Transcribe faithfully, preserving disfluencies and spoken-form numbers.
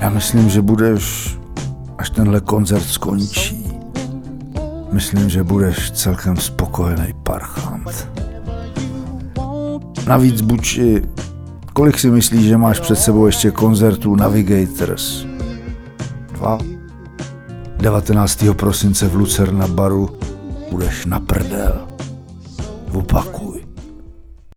Já myslím, že budeš, až tenhle koncert skončí, myslím, že budeš celkem spokojený parchant. Navíc, Buči, kolik si myslíš, že máš před sebou ještě koncertů Navigators? Dva? devatenáctého prosince v Lucerna baru budeš na prdel. Opakuj.